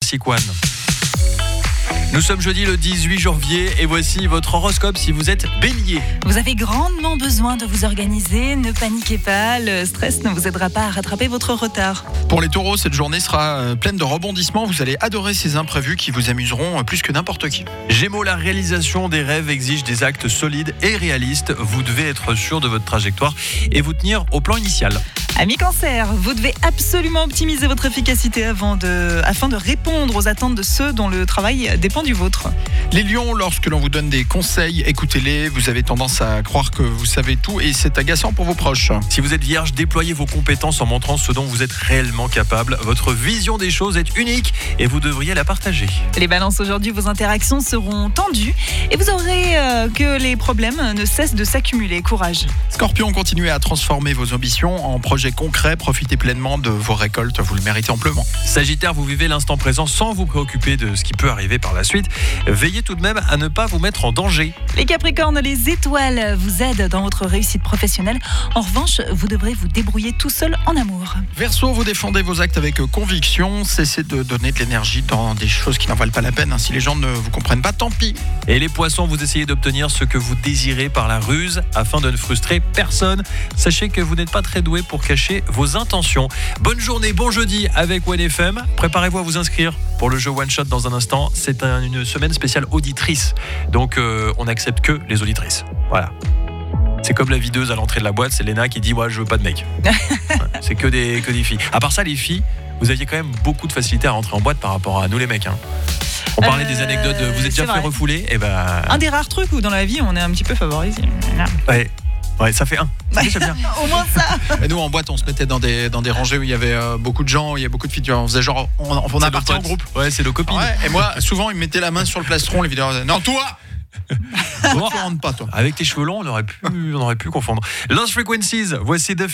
Classic One. Nous sommes jeudi le 18 janvier et voici votre horoscope si vous êtes bélier. Vous avez grandement besoin de vous organiser, ne paniquez pas, le stress ne vous aidera pas à rattraper votre retard. Pour les taureaux, cette journée sera pleine de rebondissements. Vous allez adorer ces imprévus qui vous amuseront plus que n'importe qui. Gémeaux, la réalisation des rêves exige des actes solides et réalistes. Vous devez être sûr de votre trajectoire et vous tenir au plan initial. Amis Cancer, vous devez absolument optimiser votre efficacité afin de répondre aux attentes de ceux dont le travail dépend du vôtre. Les lions, lorsque l'on vous donne des conseils, écoutez-les. Vous avez tendance à croire que vous savez tout et c'est agaçant pour vos proches. Si vous êtes vierge, déployez vos compétences en montrant ce dont vous êtes réellement capable. Votre vision des choses est unique et vous devriez la partager. Les balances, aujourd'hui, vos interactions seront tendues et vous aurez que les problèmes ne cessent de s'accumuler. Courage. Scorpion, continuez à transformer vos ambitions en projets concrets. Profitez pleinement de vos récoltes, vous le méritez amplement. Sagittaire, vous vivez l'instant présent sans vous préoccuper de ce qui peut arriver par la suite. Veillez tout de même à ne pas vous mettre en danger. Les Capricornes, les étoiles vous aident dans votre réussite professionnelle. En revanche, vous devrez vous débrouiller tout seul en amour. Verseau, vous défendez vos actes avec conviction. Cessez de donner de l'énergie dans des choses qui n'en valent pas la peine. Si les gens ne vous comprennent pas, tant pis. Et les poissons, vous essayez d'obtenir ce que vous désirez par la ruse afin de ne frustrer personne. Sachez que vous n'êtes pas très doué pour cacher vos intentions. Bonne journée, bon jeudi avec OneFM. Préparez-vous à vous inscrire pour le jeu One Shot dans un instant. C'est une semaine spéciale auditrice. Donc on n'accepte que les auditrices. Voilà. C'est comme la videuse à l'entrée de la boîte, c'est Léna qui dit ouais, je veux pas de mec. Ouais, c'est que des filles. À part ça, les filles, vous aviez quand même beaucoup de facilité à rentrer en boîte par rapport à nous les mecs. On parlait des anecdotes de vous êtes déjà fait refouler. Et un des rares trucs où dans la vie on est un petit peu favorisé. Ouais, ça fait un. C'est déjà bien. Au moins ça. Et nous en boîte, on se mettait dans des rangées où il y avait beaucoup de gens, il y a beaucoup de filles. On faisait genre, on a parti en groupe. Ouais, c'est nos copines. Ouais, et moi, souvent, ils me mettaient la main sur le plastron, les vidéos. Non, toi. Bon, tu rentres pas, toi. avec tes cheveux longs, on aurait pu confondre. Lost Frequencies, voici